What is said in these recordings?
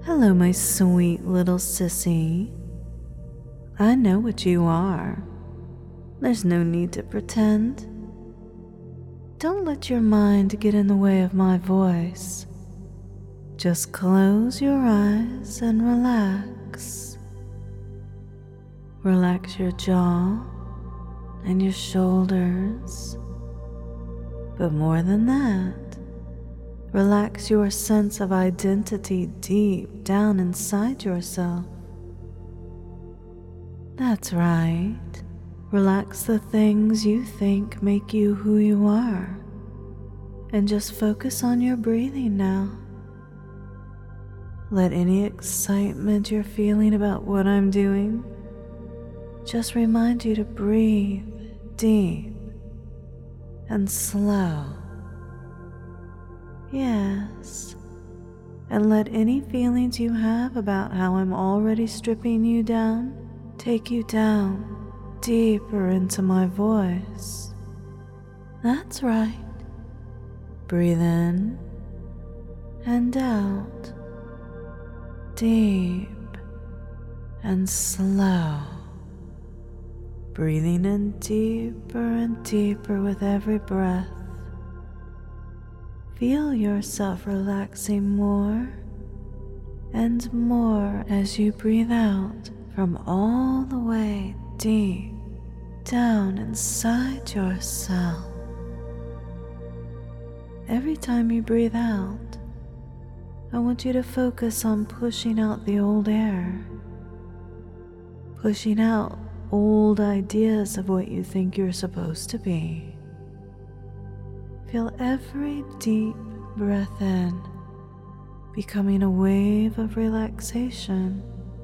Hello, my sweet little sissy. I know what you are. There's no need to pretend. Don't let your mind get in the way of my voice. Just close your eyes and relax. Relax your jaw and your shoulders. But more than that, relax your sense of identity deep down inside yourself. That's right. Relax the things you think make you who you are. And just focus on your breathing now. Let any excitement you're feeling about what I'm doing just remind you to breathe deep and slow. Yes, and let any feelings you have about how I'm already stripping you down take you down deeper into my voice. That's right. Breathe in and out, deep and slow. Breathing in deeper and deeper with every breath. Feel yourself relaxing more and more as you breathe out from all the way deep down inside yourself. Every time you breathe out, I want you to focus on pushing out the old air, pushing out old ideas of what you think you're supposed to be. Feel every deep breath in becoming a wave of relaxation,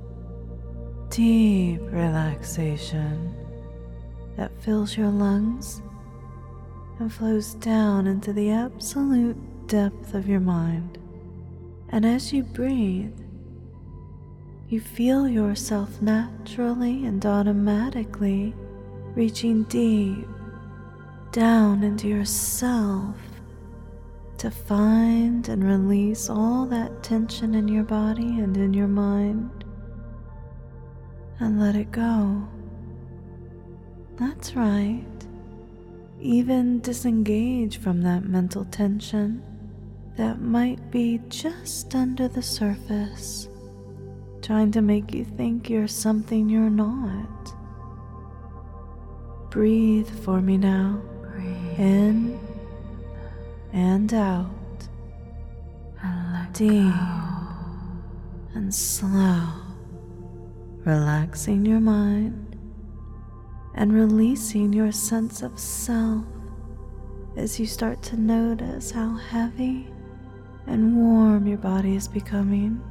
deep relaxation that fills your lungs and flows down into the absolute depth of your mind. And as you breathe, you feel yourself naturally and automatically reaching deep down into yourself to find and release all that tension in your body and in your mind and let it go. That's right. Even disengage from that mental tension that might be just under the surface, trying to make you think you're something you're not. Breathe for me now. Breathe in and out. And let deep go. And slow. Relaxing your mind and releasing your sense of self as you start to notice how heavy and warm your body is becoming.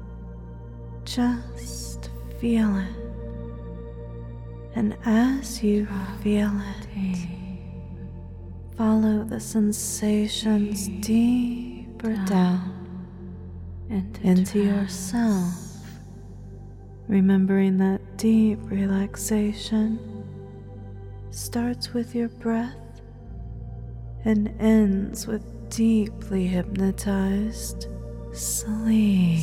Just feel it. And as you feel it, follow the sensations deeper down into yourself, remembering that deep relaxation starts with your breath and ends with deeply hypnotized sleep.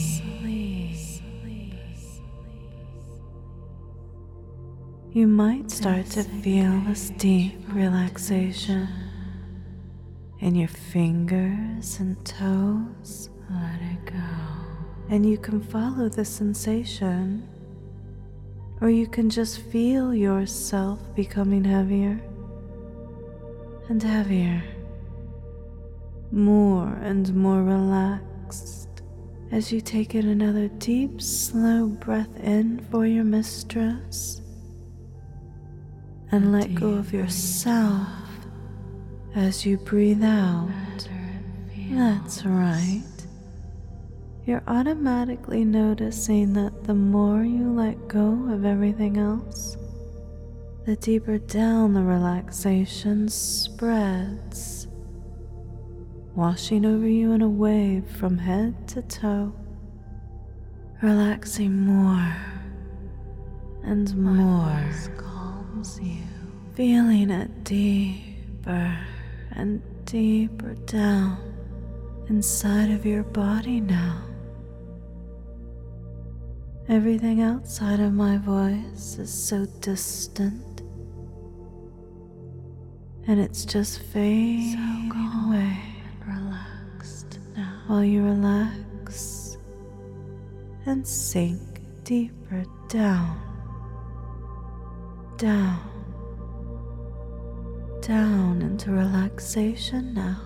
You might start to feel this deep relaxation in your fingers and toes. Let it go. And you can follow the sensation, or you can just feel yourself becoming heavier and heavier, more and more relaxed as you take in another deep, slow breath in for your mistress and let go of yourself as you breathe out. That's right. You're automatically noticing that the more you let go of everything else, the deeper down the relaxation spreads, washing over you in a wave from head to toe, relaxing more and more, calms you, feeling it deeper and deeper down inside of your body now. Everything outside of my voice is so distant, and it's just fading away and relaxed now. while you relax and sink deeper down, down, down into relaxation now.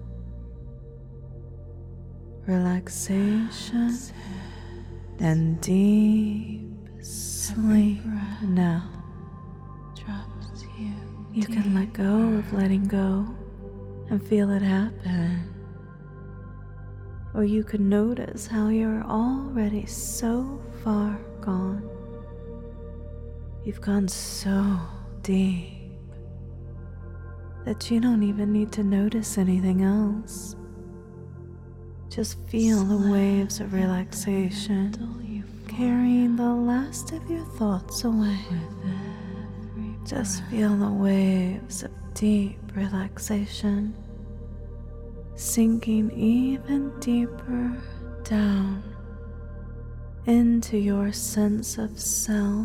Relaxation and deep sleep now. Drops you. You can let go of letting go and feel it happen. Or you can notice how you're already so far gone. You've gone so deep that you don't even need to notice anything else. Just feel the waves of relaxation carrying the last of your thoughts away. Just feel the waves of deep relaxation sinking even deeper down into your sense of self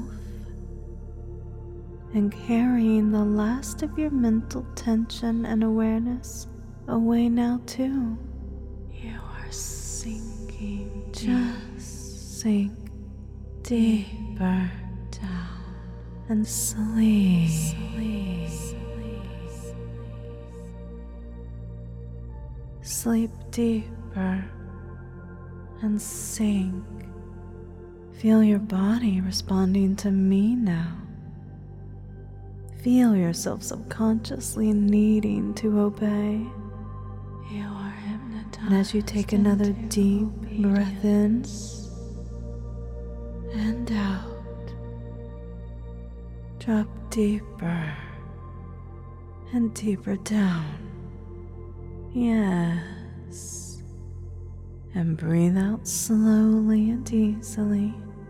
and carrying the last of your mental tension and awareness away now too. You are sinking. Just sink deeper down and sleep. Sleep deeper and sink. Feel your body responding to me now. Feel yourself subconsciously needing to obey. You are hypnotized. And as you take another deep breath in and out, drop deeper and deeper down. Yes. And breathe out slowly and easily.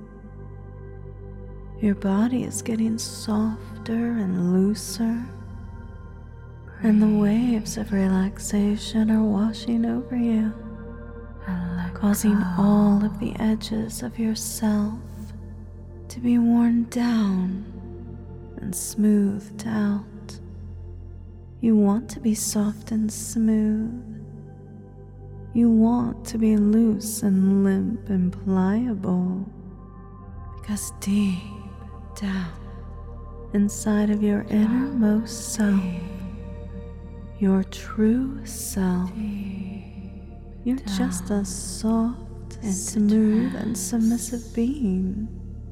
Your body is getting softer and looser, and the waves of relaxation are washing over you, causing all of the edges of yourself to be worn down and smoothed out. You want to be soft and smooth. You want to be loose and limp and pliable, because deep down inside of your innermost self, your true self, you're just a soft, smooth, and submissive being.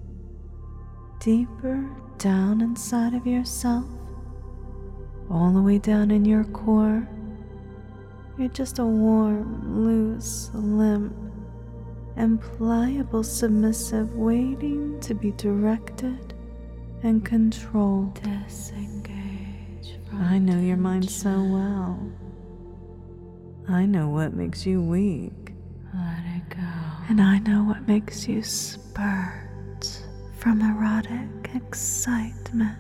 Deeper down inside of yourself, all the way down in your core, you're just a warm, loose, limp, and pliable submissive waiting to be directed and controlled. Disengage from I know your mind so well. I know what makes you weak. Let it go. And I know what makes you spurt from erotic excitement.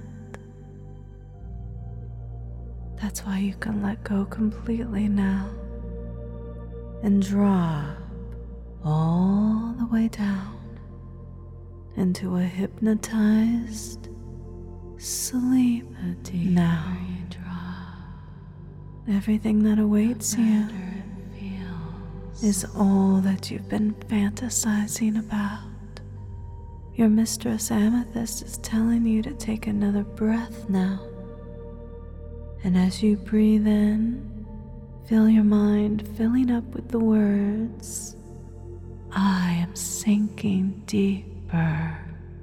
That's why you can let go completely now and drop all the way down into a hypnotized sleep now. You drop, Everything that awaits you better it feels. is all that you've been fantasizing about. Your mistress Amethyst is telling you to take another breath now. And as you breathe in, feel your mind filling up with the words, I am sinking deeper.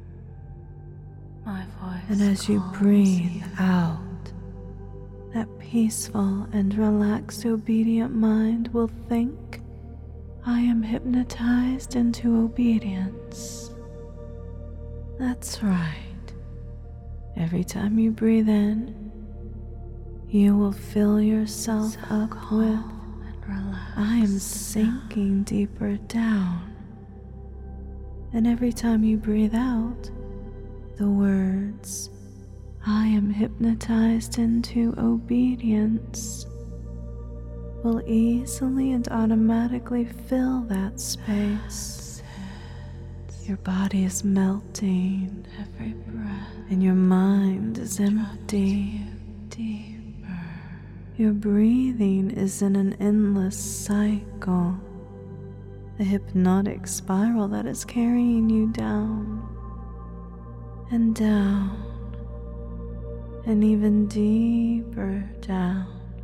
My voice. And as you calls breathe you. out, that peaceful and relaxed obedient mind will think, I am hypnotized into obedience. That's right. Every time you breathe in, you will fill yourself up with, and relaxed. I am sinking deeper down. And every time you breathe out, the words, I am hypnotized into obedience, will easily and automatically fill that space. Your body is melting every breath and your mind is drops empty. you deeper. Your breathing is in an endless cycle, a hypnotic spiral that is carrying you down and down and even deeper down.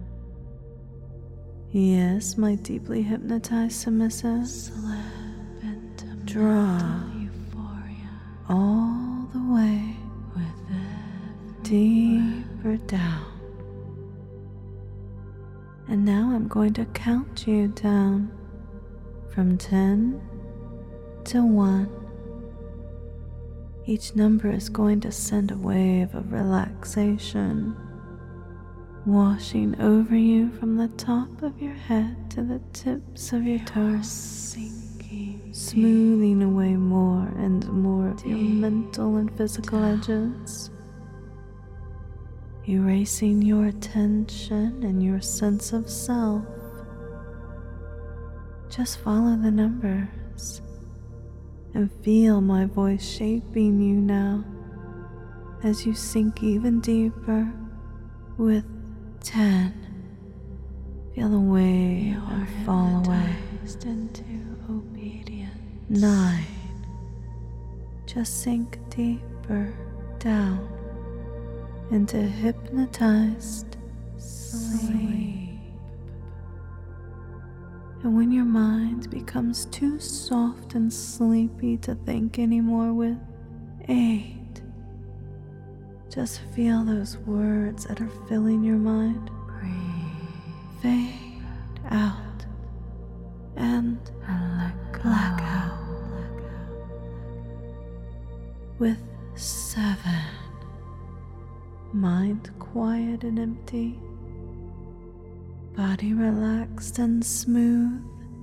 Yes, my deeply hypnotized submissive, Slip into draw mental euphoria all the way with every deeper down. And now I'm going to count you down from 10 to 1. Each number is going to send a wave of relaxation washing over you from the top of your head to the tips of your toes, sinking smoothing away more and more of your mental and physical edges, erasing your tension and your sense of self. Just follow the numbers and feel my voice shaping you now as you sink even deeper with 10. Feel the wave You are and fall away. hypnotized into obedience. 9. Just sink deeper down into hypnotized sleep. And when your mind becomes too soft and sleepy to think anymore with 8, just feel those words that are filling your mind Breathe fade out and and let go. black out. With 7, mind quiet and empty, body relaxed and smooth.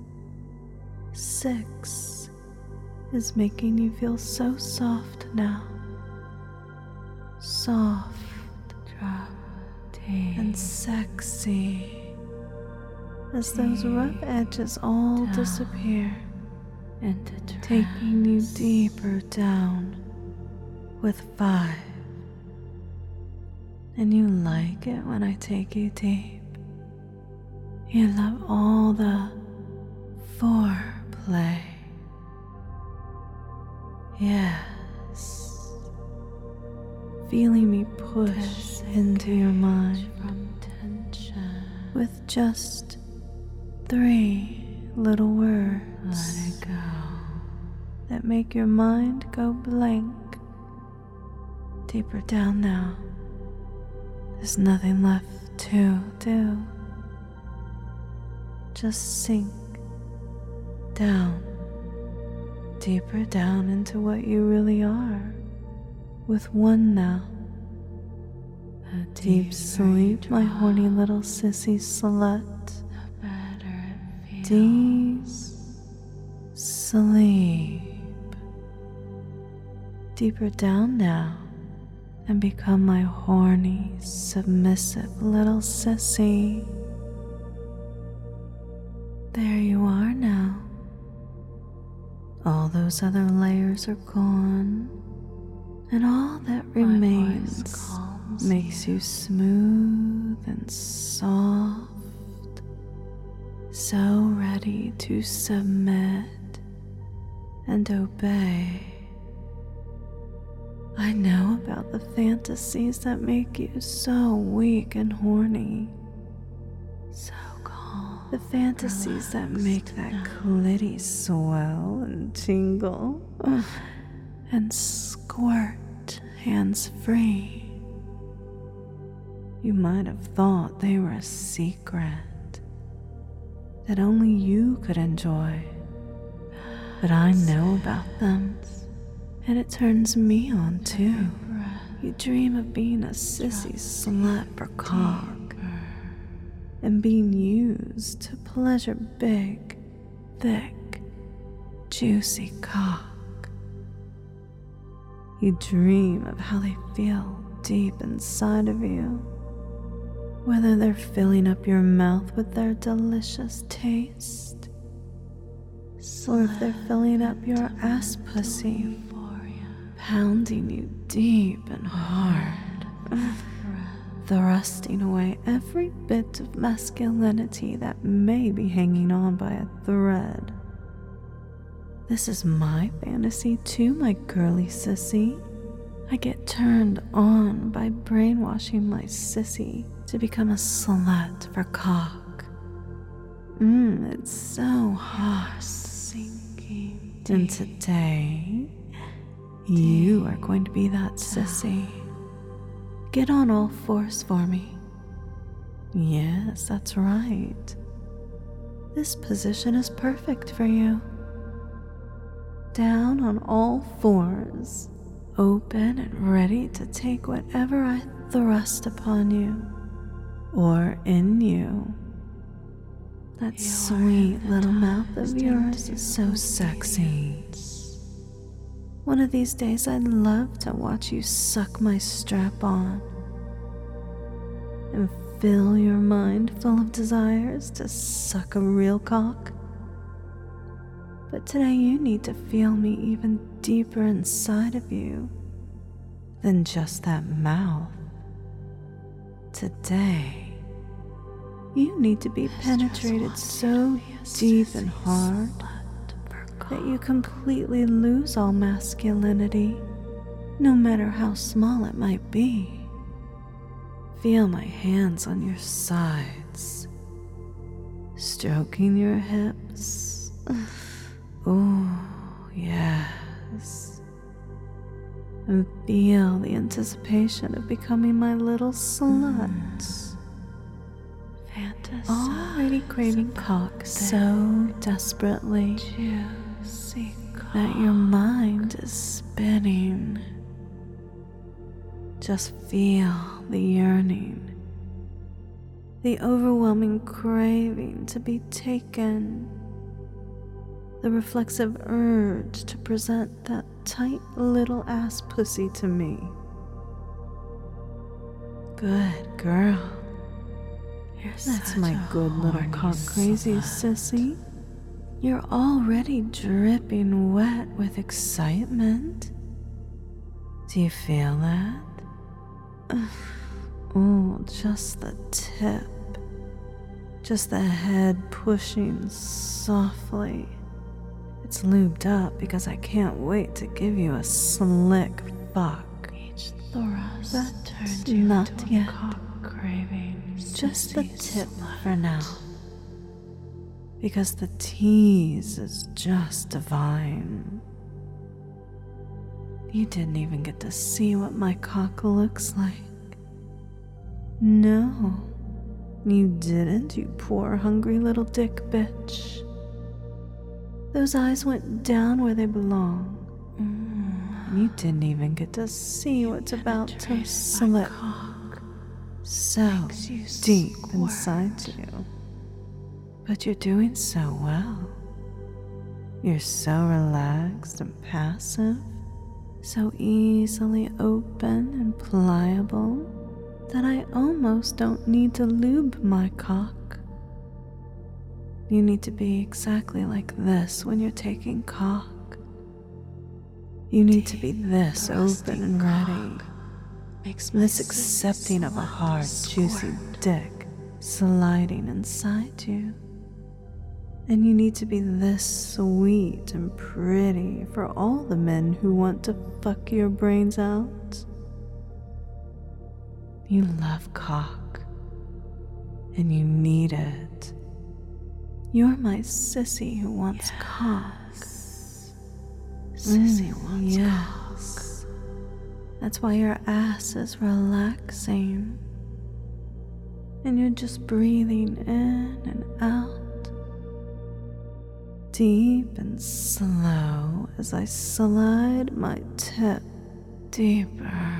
6 is making you feel so soft now. Soft Drop deep and sexy as those rough edges all down disappear, into taking you trance. deeper down with 5. And you like it when I take you deep. You love all the foreplay. Yes. Feeling me push into your mind From tension, with just 3 little words let it go. that make your mind go blank. Deeper down now. There's nothing left to do. Just sink down, deeper down into what you really are. With 1 now. The Deep deeper sleep, you my drop, horny little sissy slut. the better it Deep feels. sleep. Deeper down now and become my horny, submissive little sissy. There you are now. All those other layers are gone, and all that My voice remains calms makes you smooth and soft, so ready to submit and obey. I know about the fantasies that make you so weak and horny. so calm. The fantasies that make that clitty swell and tingle and squirt hands free. You might have thought they were a secret that only you could enjoy, but I know about them, and it turns me on too. You dream of being a sissy slut for cock and being used to pleasure big, thick, juicy cock. You dream of how they feel deep inside of you, whether they're filling up your mouth with their delicious taste, or if they're filling up your ass pussy, pounding you deep and hard, thrusting away every bit of masculinity that may be hanging on by a thread. This is my fantasy too, my girly sissy. I get turned on by brainwashing my sissy to become a slut for cock. It's so hot. Sinking. And today, you are going to be that sissy. Get on all fours for me. Yes, that's right. This position is perfect for you. Down on all fours, open and ready to take whatever I thrust upon you or in you. That sweet little mouth of yours is so sexy. One of these days I'd love to watch you suck my strap on and fill your mind full of desires to suck a real cock. But today you need to feel me even deeper inside of you than just that mouth. Today, you need to be penetrated so deep and hard that you completely lose all masculinity, no matter how small it might be. Feel my hands on your sides, stroking your hips. Oh, yes. And feel the anticipation of becoming my little slut. Already craving cock so desperately that your mind is spinning. Just feel the yearning, the overwhelming craving to be taken, the reflexive urge to present that tight little ass pussy to me. Good girl. That's my good little cock crazy sissy. You're already dripping wet with excitement. Do you feel that? Oh, just the tip. Just the head pushing softly. It's lubed up because I can't wait to give you a slick fuck. Each thrust But turns you not into yet. a cock craving. Just the sissy tip slut. for now. Because the tease is just divine. You didn't even get to see what my cock looks like. No, you didn't, you poor hungry little dick bitch. Those eyes went down where they belong. You didn't even get to see what's about to Penetrated by slip cock. so Makes you deep squirt. inside you. But you're doing so well. You're so relaxed and passive, so easily open and pliable that I almost don't need to lube my cock. You need to be exactly like this when you're taking cock. You need to be this open and ready, Makes my this sissy accepting of a slut hard, juicy squirt. dick sliding inside you. And you need to be this sweet and pretty for all the men who want to fuck your brains out. You love cock, and you need it. You're my sissy who wants cock. Sissy wants yes. That's why your ass is relaxing. And you're just breathing in and out. Deep and slow as I slide my tip deeper.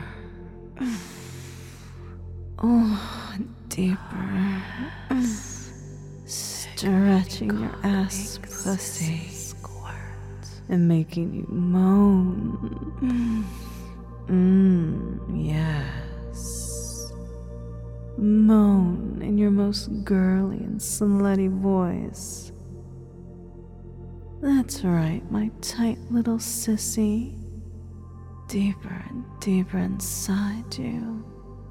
Oh, deeper. Stretching your ass pussy and making you moan. Yes. Moan in your most girly and slutty voice. That's right, my tight little sissy. Deeper and deeper inside you.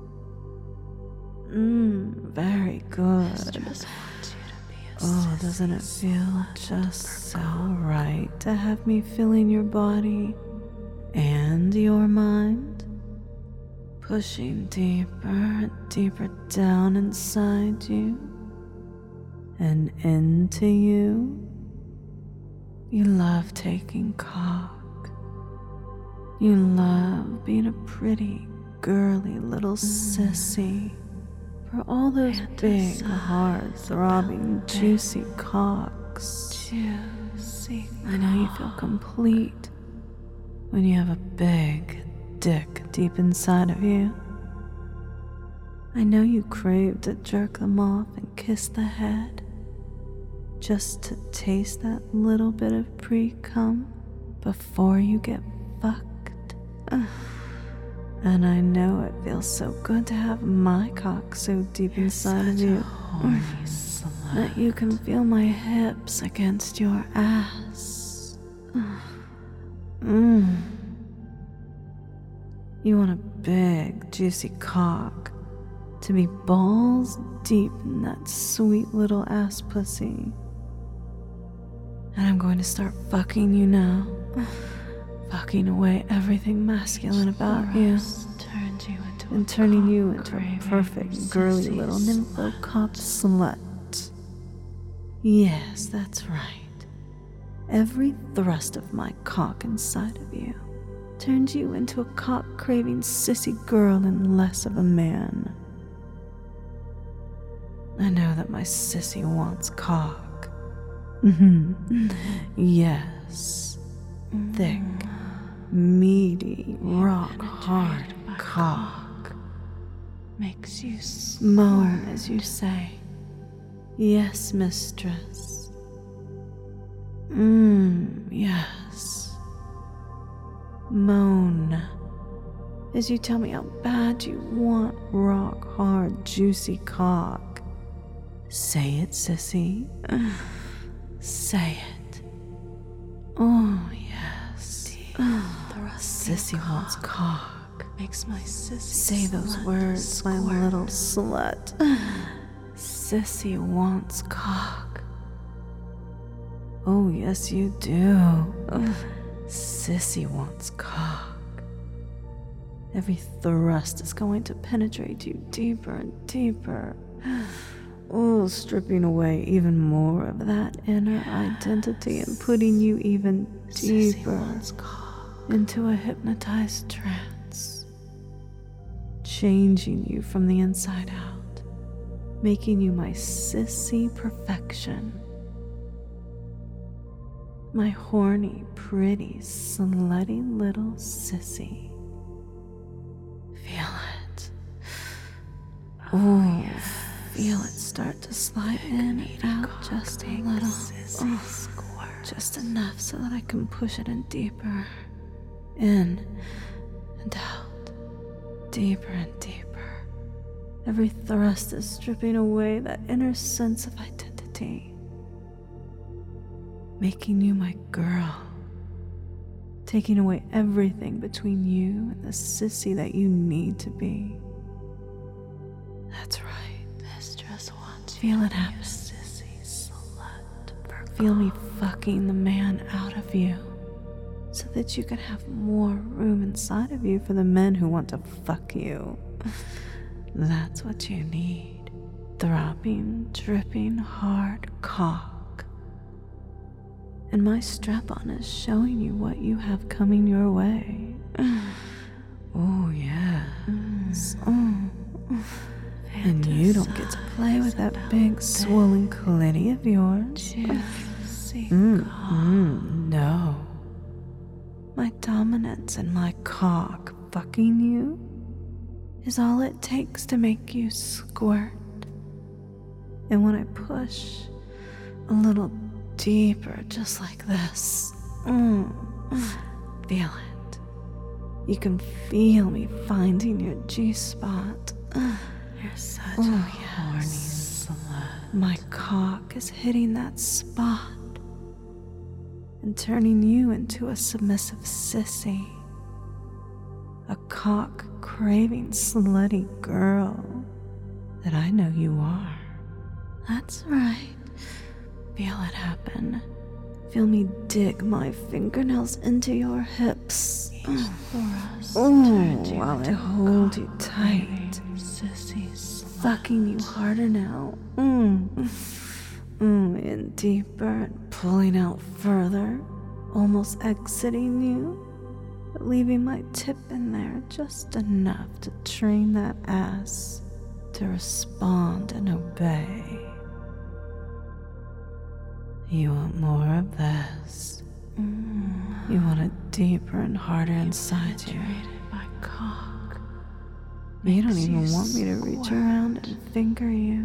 Very good. Mistress wants you to be a Oh, doesn't it feel just so right to have me filling your body and your mind? Pushing deeper and deeper down inside you and into you. You love taking cock. You love being a pretty, girly little sissy for all those big, hard, throbbing, juicy cocks. juicy. I know you feel complete when you have a big dick deep inside of you. I know you crave to jerk them off and kiss the head just to taste that little bit of pre-cum before you get fucked. And I know it feels so good to have my cock so deep inside of you that you can feel my hips against your ass. You want a big, juicy cock to be balls deep in that sweet little ass pussy. And I'm going to start fucking you now. Fucking away everything masculine about you. Turns you into And turning you into a perfect, girly little nympho cop slut. Yes, that's right. Every thrust of my cock inside of you turns you into a cock-craving sissy girl and less of a man. I know that my sissy wants cock. Yes. Thick, meaty, rock-hard cock. makes you Moan as you say, yes, mistress. Yes. Moan as you tell me how bad you want rock-hard, juicy cock. Say it, sissy. Say it. Oh, yes. Sissy wants cock. makes my sissy Say those slut words, my squirt. little slut. Sissy wants cock. Oh, yes, you do. Sissy wants cock. Every thrust is going to penetrate you deeper and deeper. Oh, stripping away even more of that inner identity and putting you even Sissy deeper wants cock. into a hypnotized trance, changing you from the inside out, making you my sissy perfection, my horny, pretty, slutty little sissy. Feel it. Oh, feel it start to slide in and out just a little. Just enough so that I can push it in deeper. In and out. Deeper and deeper. Every thrust is stripping away that inner sense of identity. Making you my girl. Taking away everything between you and the sissy that you need to be. That's right. Mistress wants Feel you it to be a happen. sissy slut for Feel me fucking the man out of you so that you can have more room inside of you for the men who want to fuck you. That's what you need. Throbbing, dripping, hard cock. And my strap-on is showing you what you have coming your way. Oh, yes. Oh. And you don't get to play with that big swollen clitty of yours. juicy No. My dominance and my cock fucking you is all it takes to make you squirt. And when I push a little deeper, just like this, feel it. You can feel me finding your G-spot. You're such Oh, a yes. horny slut. My cock is hitting that spot. and turning you into a submissive sissy, a cock-craving slutty girl that I know you are. That's right. Feel it happen. Feel me dig my fingernails into your hips. While I hold you tight, sucking you harder now. In deeper and pulling out further, almost exiting you, but leaving my tip in there just enough to train that ass to respond and obey. You want more of this. You want it deeper and harder inside you. My cock. You don't even want me to reach around and finger you.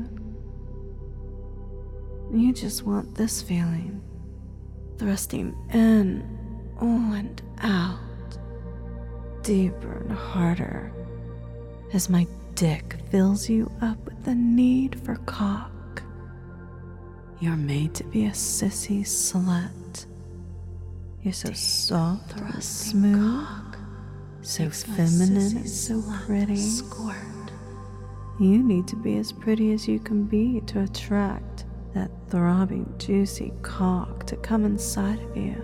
You just want this feeling, thrusting in, and out, deeper and harder, as my dick fills you up with the need for cock. You're made to be a sissy slut. You're so soft and smooth, so feminine and so pretty. You need to be as pretty as you can be to attract that throbbing, juicy cock to come inside of you.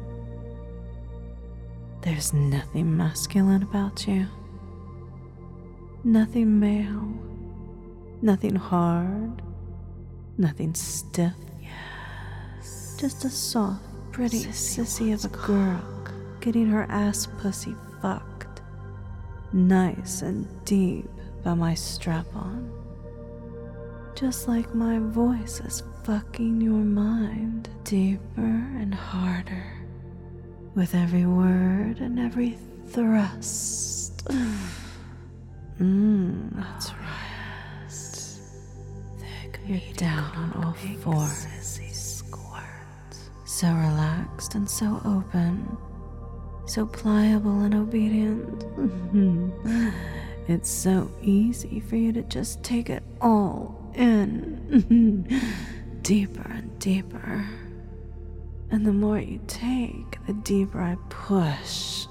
There's nothing masculine about you. Nothing male. Nothing hard. Nothing stiff. Yes. Just a soft, pretty sissy of a girl getting her ass pussy fucked. Nice and deep by my strap-on. Just like my voice is fucking your mind deeper and harder with every word and every thrust. That's right. You're down on all fours, so relaxed and so open, so pliable and obedient. It's so easy for you to just take it all in, deeper and deeper. And the more you take, the deeper I push.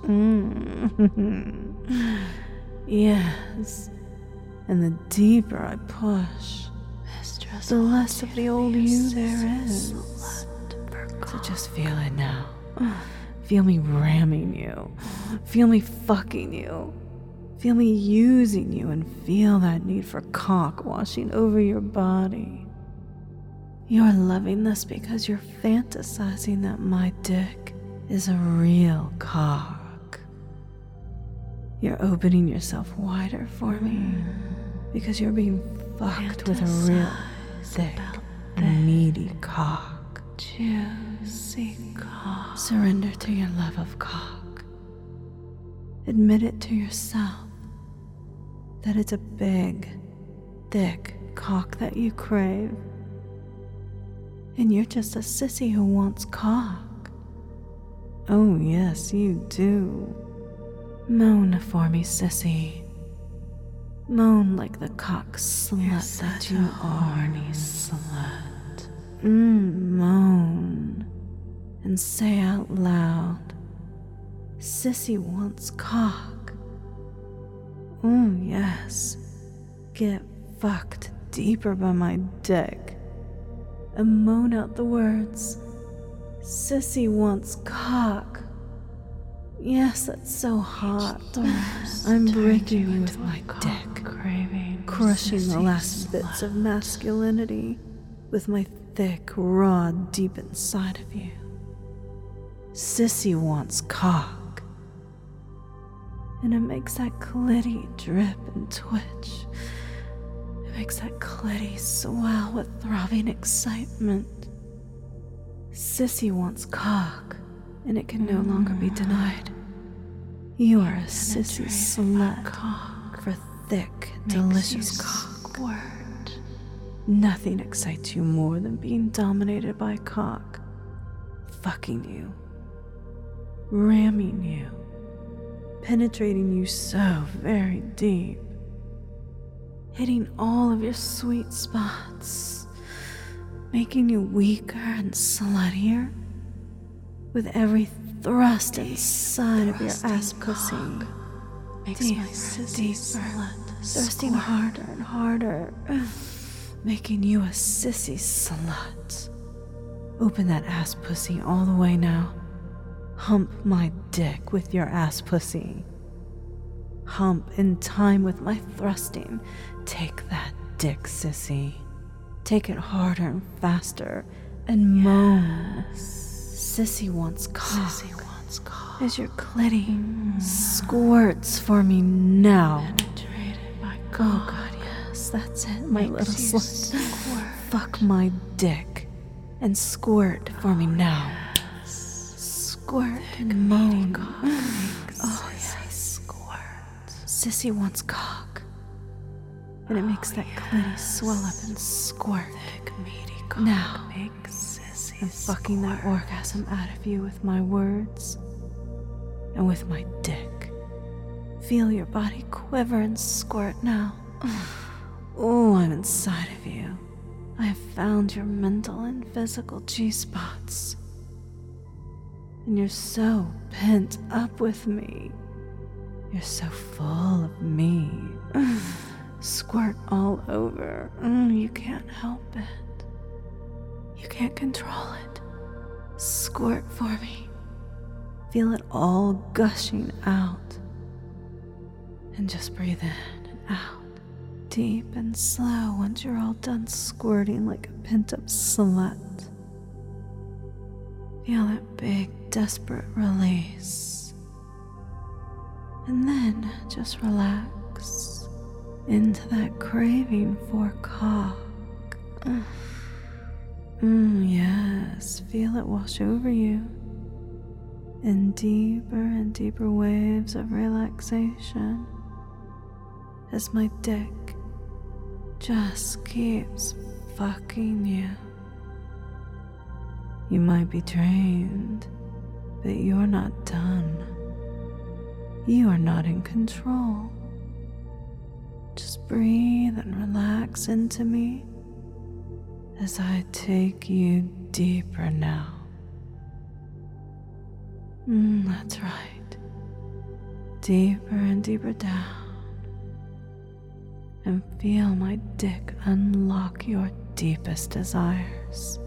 Yes, and the deeper I push, the less of the old you there is. So just feel it now. Feel me ramming you. Feel me fucking you. Feel me using you, and feel that need for cock washing over your body. You're loving this because you're fantasizing that my dick is a real cock. You're opening yourself wider for me because you're being fucked with a real thick, meaty cock. Juicy cock. Surrender to your love of cock. Admit it to yourself that it's a big, thick cock that you crave. And you're just a sissy who wants cock. Oh yes, you do. Moan for me, sissy. Moan like the cock slut that you are. Horny slut. Moan. And say out loud, sissy wants cock. Oh yes. Get fucked deeper by my dick. And moan out the words, sissy wants cock. Yes, that's so hot. I'm breaking you with my dick, crushing the last bits of masculinity with my thick rod deep inside of you. Sissy wants cock. And it makes that clitty drip and twitch. It makes that clitty swell with throbbing excitement. Sissy wants cock, and it can no longer be denied. You are a sissy slut for thick, delicious cock. Nothing excites you more than being dominated by cock, fucking you, ramming you, penetrating you so very deep, hitting all of your sweet spots, making you weaker and sluttier, with every thrust inside of your ass pussy. Makes Deeper, my sissy deeper, slut thrusting squirt. harder and harder, making you a sissy slut. Open that ass pussy all the way now. Hump my dick with your ass pussy. Hump in time with my thrusting. Take that dick, sissy. Take it harder and faster and moan. Sissy wants cock. Sissy wants cock. As your clitty squirts for me now. Penetrated by Oh cock. God, yes, that's it, my little Makes you slut. squirt. Fuck my dick and squirt for me now. Squirt and moan. Oh yes, Squirt. sissy wants cock, and it makes that clitty swell up and squirt. Thick meaty cock. Now. Makes sissy I'm fucking that squirt. orgasm out of you with my words and with my dick. Feel your body quiver and squirt now. Oh, I'm inside of you. I have found your mental and physical G-spots. And you're so pent up with me. You're so full of me. Squirt all over. You can't help it. You can't control it. Squirt for me. Feel it all gushing out. And just breathe in and out. Deep and slow once you're all done squirting like a pent-up slut. Feel that big, desperate release. And then just relax into that craving for cock. Yes, feel it wash over you in deeper and deeper waves of relaxation as my dick just keeps fucking you. You might be trained, but you're not done. You are not in control. Just breathe and relax into me as I take you deeper now. That's right. Deeper and deeper down. And feel my dick unlock your deepest desires.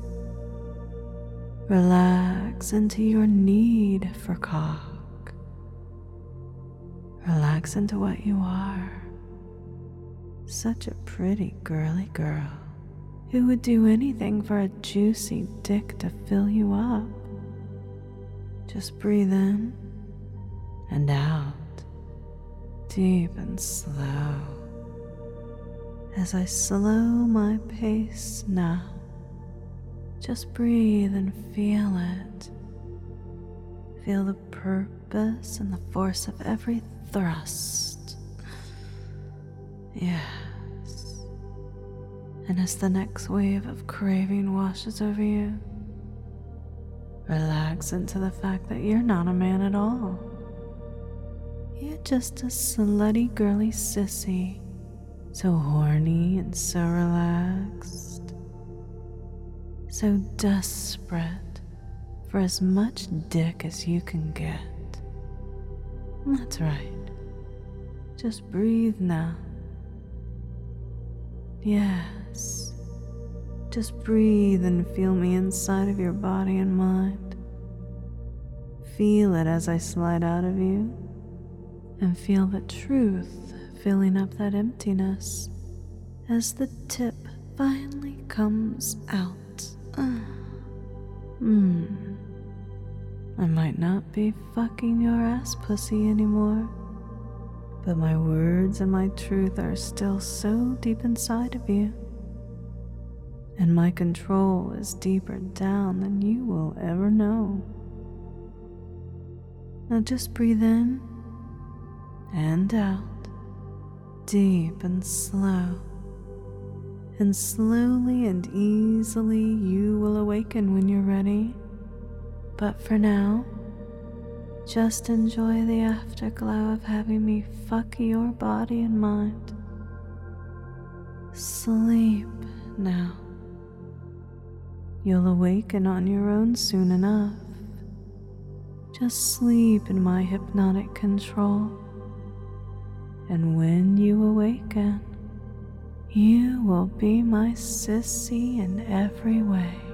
Relax into your need for cock. Relax into what you are. Such a pretty girly girl who would do anything for a juicy dick to fill you up. Just breathe in and out, deep and slow. As I slow my pace now, just breathe and feel it. Feel the purpose and the force of every thrust. Yes. And as the next wave of craving washes over you, relax into the fact that you're not a man at all. You're just a slutty girly sissy, so horny and so relaxed, so desperate for as much dick as you can get. That's right. Just breathe now. Yes. Just breathe and feel me inside of your body and mind. Feel it as I slide out of you, and feel the truth filling up that emptiness as the tip finally comes out. I might not be fucking your ass pussy anymore, but my words and my truth are still so deep inside of you. And my control is deeper down than you will ever know. Now just breathe in and out, deep and slow. And slowly and easily you will awaken when you're ready. But for now, just enjoy the afterglow of having me fuck your body and mind. Sleep now. You'll awaken on your own soon enough. Just sleep in my hypnotic control. And when you awaken, you will be my sissy in every way.